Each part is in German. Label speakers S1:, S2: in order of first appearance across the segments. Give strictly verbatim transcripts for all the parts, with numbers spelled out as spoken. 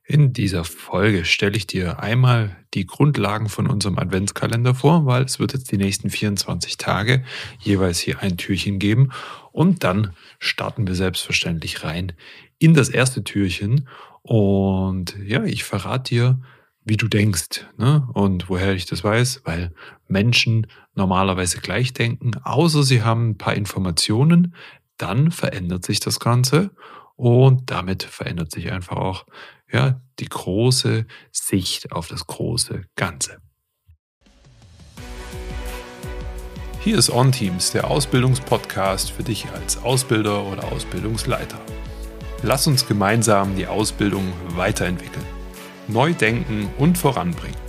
S1: In dieser Folge stelle ich dir einmal die Grundlagen von unserem Adventskalender vor, weil es wird jetzt die nächsten vierundzwanzig Tage jeweils hier ein Türchen geben und dann starten wir selbstverständlich rein in das erste Türchen und ja, ich verrate dir, wie du denkst, ne? Und woher ich das weiß, weil Menschen normalerweise gleich denken, außer sie haben ein paar Informationen, dann verändert sich das Ganze und damit verändert sich einfach auch ja, die große Sicht auf das große Ganze. Hier ist OnTeams, der Ausbildungspodcast für dich als Ausbilder oder Ausbildungsleiter. Lass uns gemeinsam die Ausbildung weiterentwickeln, neu denken und voranbringen.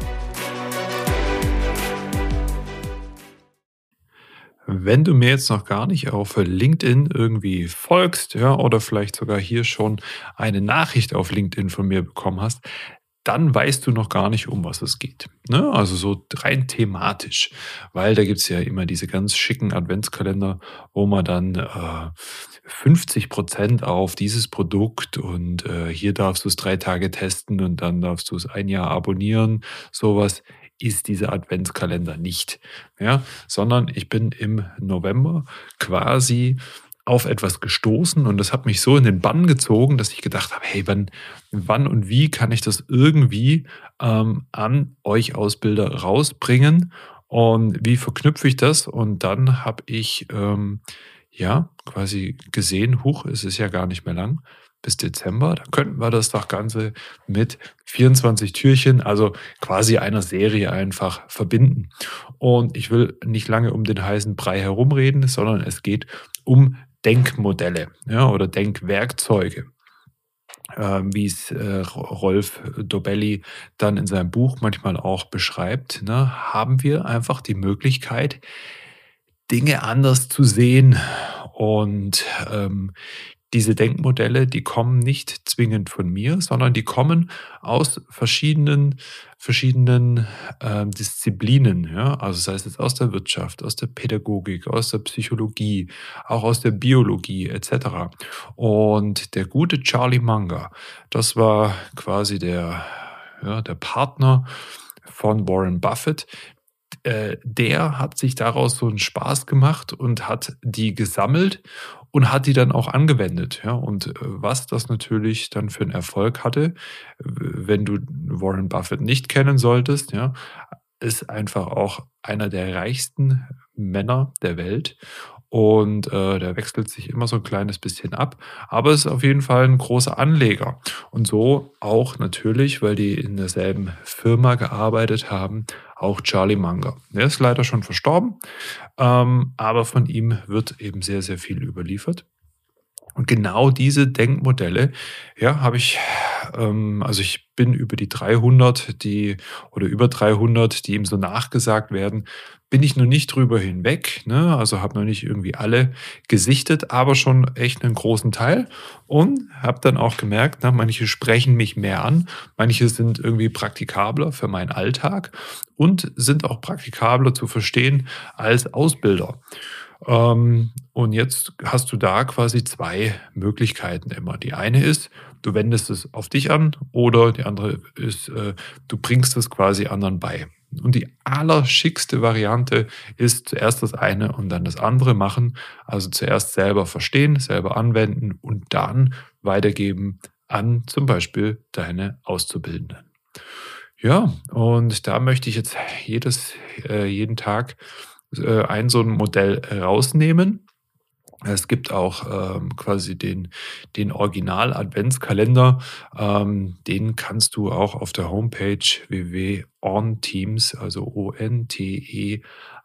S1: Wenn du mir jetzt noch gar nicht auf LinkedIn irgendwie folgst, ja, oder vielleicht sogar hier schon eine Nachricht auf LinkedIn von mir bekommen hast, dann weißt du noch gar nicht, um was es geht. Ne? Also so rein thematisch, weil da gibt's ja immer diese ganz schicken Adventskalender, wo man dann äh, fünfzig Prozent auf dieses Produkt und äh, hier darfst du es drei Tage testen und dann darfst du es ein Jahr abonnieren. Sowas ist dieser Adventskalender nicht. Ja, sondern ich bin im November quasi auf etwas gestoßen und das hat mich so in den Bann gezogen, dass ich gedacht habe, hey, wann, wann und wie kann ich das irgendwie ähm, an euch Ausbilder rausbringen und wie verknüpfe ich das? Und dann habe ich ähm, ja quasi gesehen, huch, es ist ja gar nicht mehr lang bis Dezember, da könnten wir das doch Ganze mit vierundzwanzig Türchen, also quasi einer Serie einfach verbinden. Und ich will nicht lange um den heißen Brei herumreden, sondern es geht um Denkmodelle, ja, oder Denkwerkzeuge, ähm, wie es äh, Rolf Dobelli dann in seinem Buch manchmal auch beschreibt, ne, haben wir einfach die Möglichkeit, Dinge anders zu sehen. Und ähm, diese Denkmodelle, die kommen nicht zwingend von mir, sondern die kommen aus verschiedenen, verschiedenen ähm, Disziplinen. Ja? Also sei es jetzt aus der Wirtschaft, aus der Pädagogik, aus der Psychologie, auch aus der Biologie et cetera. Und der gute Charlie Munger, das war quasi der, ja, der Partner von Warren Buffett, äh, der hat sich daraus so einen Spaß gemacht und hat die gesammelt und hat die dann auch angewendet, ja? Und, äh, was das natürlich dann für einen Erfolg hatte, w wenn du Warren Buffett nicht kennen solltest, ja, ist einfach auch einer der reichsten Männer der Welt und, äh, der wechselt sich immer so ein kleines bisschen ab, aber ist auf jeden Fall ein großer Anleger. Und so auch natürlich, weil die in derselben Firma gearbeitet haben, auch Charlie Munger. Der ist leider schon verstorben, ähm, aber von ihm wird eben sehr, sehr viel überliefert. Und genau diese Denkmodelle, ja, habe ich ähm, also ich bin über die dreihundert, die oder über dreihundert, die ihm so nachgesagt werden, bin ich noch nicht drüber hinweg, ne? Also, habe noch nicht irgendwie alle gesichtet, aber schon echt einen großen Teil und habe dann auch gemerkt, ne, manche sprechen mich mehr an, manche sind irgendwie praktikabler für meinen Alltag und sind auch praktikabler zu verstehen als Ausbilder. Ähm, und jetzt hast du da quasi zwei Möglichkeiten immer. Die eine ist, du wendest es auf dich an oder die andere ist, äh, du bringst es quasi anderen bei. Und die allerschickste Variante ist zuerst das eine und dann das andere machen. Also zuerst selber verstehen, selber anwenden und dann weitergeben an zum Beispiel deine Auszubildenden. Ja, und da möchte ich jetzt jedes, äh, jeden Tag äh, ein so ein Modell rausnehmen. Es gibt auch ähm, quasi den, den Original-Adventskalender. Ähm, den kannst du auch auf der Homepage w w w punkt onteams, also O N T E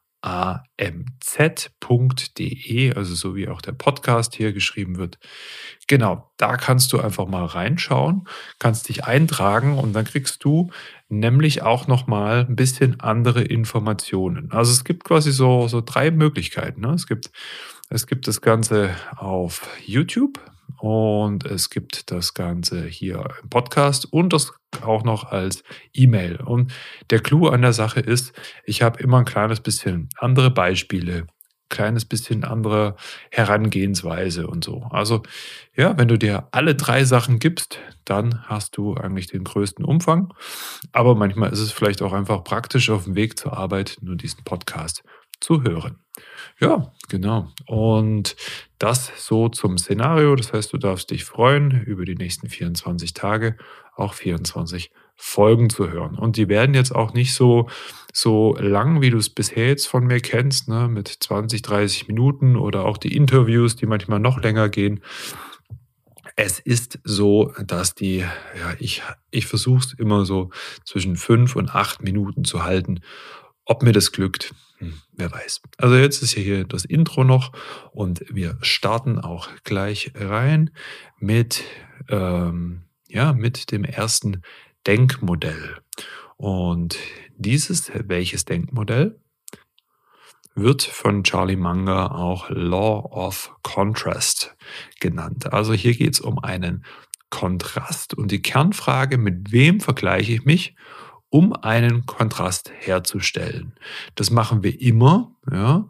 S1: A M Z punkt D E, also so wie auch der Podcast hier geschrieben wird. Genau, da kannst du einfach mal reinschauen, kannst dich eintragen und dann kriegst du nämlich auch noch mal 'n bisschen andere Informationen. Also, es gibt quasi so so drei Möglichkeiten, ne? Es gibt es gibt das Ganze auf YouTube und es gibt das Ganze hier im Podcast und das auch noch als E-Mail. Und der Clou an der Sache ist, ich habe immer ein kleines bisschen andere Beispiele, kleines bisschen andere Herangehensweise und so. Also ja, wenn du dir alle drei Sachen gibst, dann hast du eigentlich den größten Umfang. Aber manchmal ist es vielleicht auch einfach praktisch, auf dem Weg zur Arbeit nur diesen Podcast zu hören. Ja, genau. Und das so zum Szenario. Das heißt, du darfst dich freuen, über die nächsten vierundzwanzig Tage auch vierundzwanzig Folgen zu hören. Und die werden jetzt auch nicht so, so lang, wie du es bisher jetzt von mir kennst, ne, mit zwanzig, dreißig Minuten oder auch die Interviews, die manchmal noch länger gehen. Es ist so, dass die, ja, ich, ich versuche es immer so zwischen fünf und acht Minuten zu halten. Ob mir das glückt, hm, wer weiß. Also jetzt ist ja hier das Intro noch und wir starten auch gleich rein mit, ähm, ja, mit dem ersten Denkmodell. Und dieses, welches Denkmodell? Wird von Charlie Munger auch Law of Contrast genannt. Also hier geht es um einen Kontrast und die Kernfrage, mit wem vergleiche ich mich, um einen Kontrast herzustellen. Das machen wir immer, ja,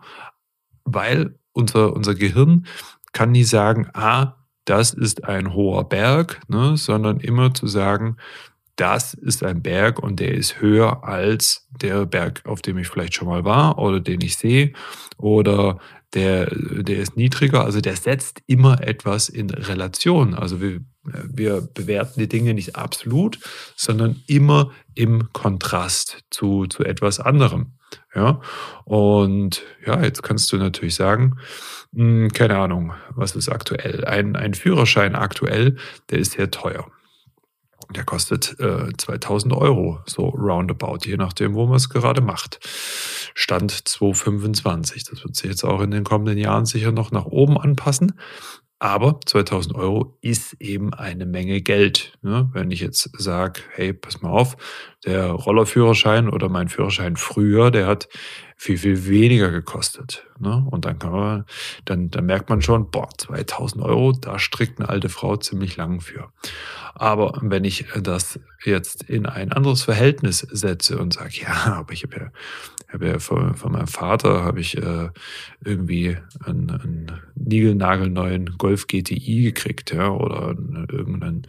S1: weil unser, unser Gehirn kann nie sagen, ah, das ist ein hoher Berg, ne, sondern immer zu sagen, das ist ein Berg und der ist höher als der Berg, auf dem ich vielleicht schon mal war oder den ich sehe, oder der, der ist niedriger. Also der setzt immer etwas in Relation. Also wir, wir bewerten die Dinge nicht absolut, sondern immer im Kontrast zu, zu etwas anderem. Ja, und ja, jetzt kannst du natürlich sagen, hm, keine Ahnung, was ist aktuell? Ein, ein Führerschein aktuell, der ist sehr teuer. Der kostet äh, zweitausend Euro, so roundabout, je nachdem, wo man es gerade macht. Stand zweitausendfünfundzwanzig. Das wird sich jetzt auch in den kommenden Jahren sicher noch nach oben anpassen. Aber zweitausend Euro ist eben eine Menge Geld. Ne? Wenn ich jetzt sage, hey, pass mal auf, der Rollerführerschein oder mein Führerschein früher, der hat viel, viel weniger gekostet. Ne? Und dann kann man, dann, dann merkt man schon, boah, zweitausend Euro, da strickt eine alte Frau ziemlich lang für. Aber wenn ich das jetzt in ein anderes Verhältnis setze und sage, ja, aber ich habe ja, habe ja von, von meinem Vater habe ich äh, irgendwie einen, einen niegelnagelneuen Golf G T I gekriegt, ja, oder ein, irgendein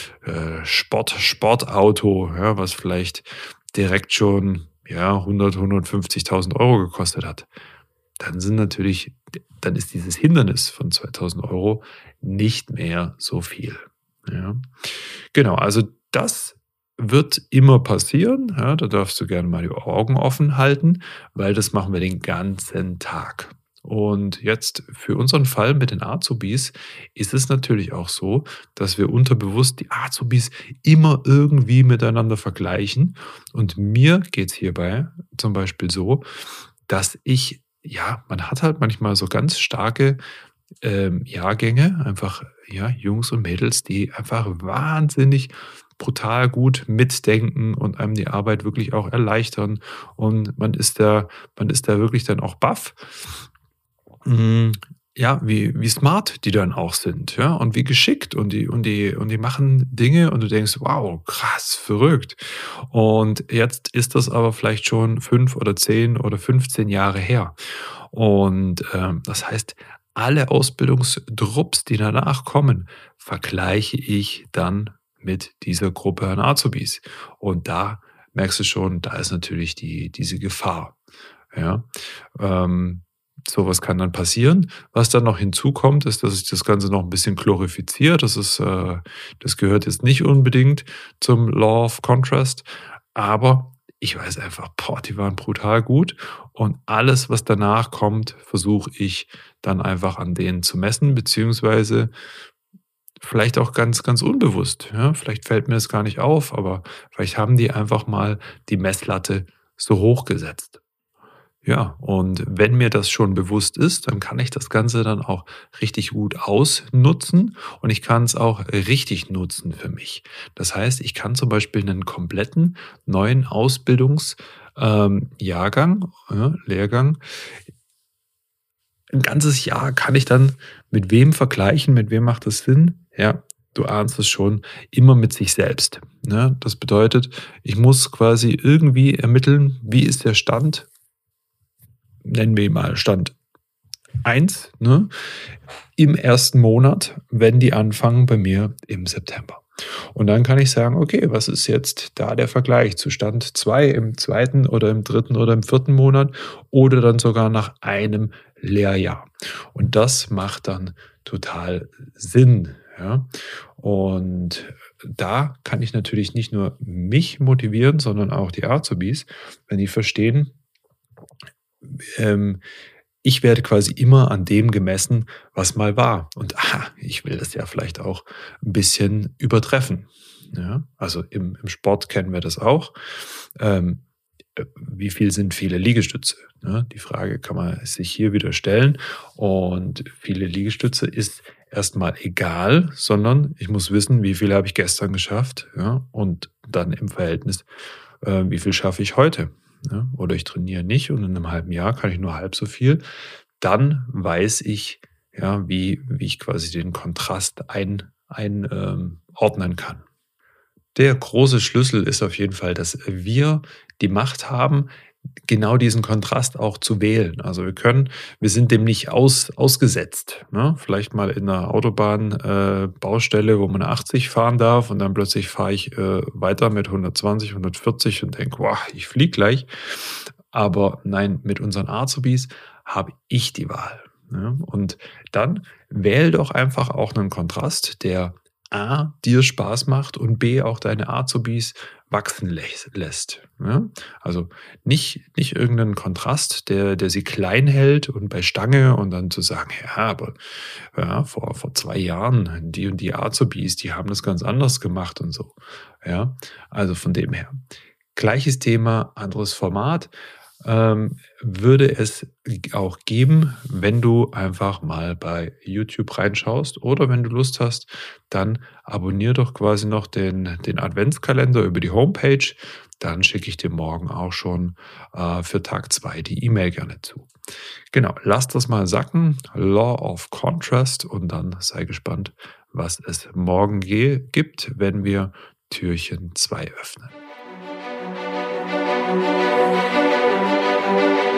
S1: äh, Sport, Sportauto, ja, was vielleicht direkt schon ja hundert, hundertfünfzigtausend Euro gekostet hat. Dann sind natürlich, dann ist dieses Hindernis von zweitausend Euro nicht mehr so viel. Ja. Genau, also das wird immer passieren. Ja, da darfst du gerne mal die Augen offen halten, weil das machen wir den ganzen Tag. Und jetzt für unseren Fall mit den Azubis ist es natürlich auch so, dass wir unterbewusst die Azubis immer irgendwie miteinander vergleichen. Und mir geht es hierbei zum Beispiel so, dass ich, ja, man hat halt manchmal so ganz starke ähm, Jahrgänge, einfach ja, Jungs und Mädels, die einfach wahnsinnig brutal gut mitdenken und einem die Arbeit wirklich auch erleichtern. Und man ist da, man ist da wirklich dann auch baff. Mm, Ja, wie, wie smart die dann auch sind, ja, und wie geschickt und die, und die, und die machen Dinge und du denkst, wow, krass, verrückt. Und jetzt ist das aber vielleicht schon fünf oder zehn oder fünfzehn Jahre her. Und ähm, das heißt, alle Ausbildungsdrupps, die danach kommen, vergleiche ich dann mit dieser Gruppe an Azubis. Und da merkst du schon, da ist natürlich die, diese Gefahr. Ja, ähm, sowas kann dann passieren. Was dann noch hinzukommt, ist, dass sich das Ganze noch ein bisschen glorifiziert. Das ist, äh, das gehört jetzt nicht unbedingt zum Law of Contrast, aber ich weiß einfach, boah, die waren brutal gut und alles, was danach kommt, versuche ich dann einfach an denen zu messen, beziehungsweise vielleicht auch ganz, ganz unbewusst. Ja? Vielleicht fällt mir das gar nicht auf, aber vielleicht haben die einfach mal die Messlatte so hoch gesetzt. Ja, und wenn mir das schon bewusst ist, dann kann ich das Ganze dann auch richtig gut ausnutzen und ich kann es auch richtig nutzen für mich. Das heißt, ich kann zum Beispiel einen kompletten neuen Ausbildungs ähm, Jahrgang, ja, Lehrgang, ein ganzes Jahr kann ich dann mit wem vergleichen, mit wem macht das Sinn? Ja, du ahnst es schon, immer mit sich selbst. Ne? Das bedeutet, ich muss quasi irgendwie ermitteln, wie ist der Stand, nennen wir ihn mal Stand eins, ne, im ersten Monat, wenn die anfangen bei mir im September. Und dann kann ich sagen, okay, was ist jetzt da der Vergleich zu Stand zwei im zweiten oder im dritten oder im vierten Monat oder dann sogar nach einem Lehrjahr. Und das macht dann total Sinn, ja. Und da kann ich natürlich nicht nur mich motivieren, sondern auch die Azubis, wenn die verstehen, ähm, ich werde quasi immer an dem gemessen, was mal war. Und aha, ich will das ja vielleicht auch ein bisschen übertreffen. Ja, also im, im Sport kennen wir das auch. Ähm, äh, Wie viel sind viele Liegestütze? Ne? Die Frage kann man sich hier wieder stellen. Und viele Liegestütze ist erstmal egal, sondern ich muss wissen, wie viel habe ich gestern geschafft, ja? Und dann im Verhältnis, äh, wie viel schaffe ich heute? Ne? Oder ich trainiere nicht und in einem halben Jahr kann ich nur halb so viel. Dann weiß ich, ja, wie, wie ich quasi den Kontrast ein, ein, ähm, ordnen kann. Der große Schlüssel ist auf jeden Fall, dass wir die Macht haben, genau diesen Kontrast auch zu wählen. Also wir können wir sind dem nicht aus ausgesetzt, ne? Vielleicht mal in 'ner Autobahn äh, Baustelle, wo man achtzig fahren darf und dann plötzlich fahre ich, äh, weiter mit hundertzwanzig, hundertvierzig und denke: „Boah, ich fliege gleich.“ Aber nein, mit unseren Azubis habe ich die Wahl, ne? Und dann wähle doch einfach auch einen Kontrast, der A, dir Spaß macht und B, auch deine Azubis wachsen läs lässt, ne? Also, nicht nicht irgendeinen Kontrast, der der sie klein hält und bei Stange und dann zu sagen: „Ja, aber, ja, vor vor zwei Jahren, die und die Azubis, die haben das ganz anders gemacht“ und so, ja? Also, von dem her. Gleiches Thema, anderes Format, ähm, würde es auch geben, wenn du einfach mal bei YouTube reinschaust oder wenn du Lust hast, dann abonnier doch quasi noch den den Adventskalender über die Homepage. Dann schicke ich dir morgen auch schon, äh, für Tag zwei die E-Mail gerne zu. Genau, lass das mal sacken, Law of Contrast und dann sei gespannt, was es morgen ge gibt, wenn wir Türchen zwei öffnen.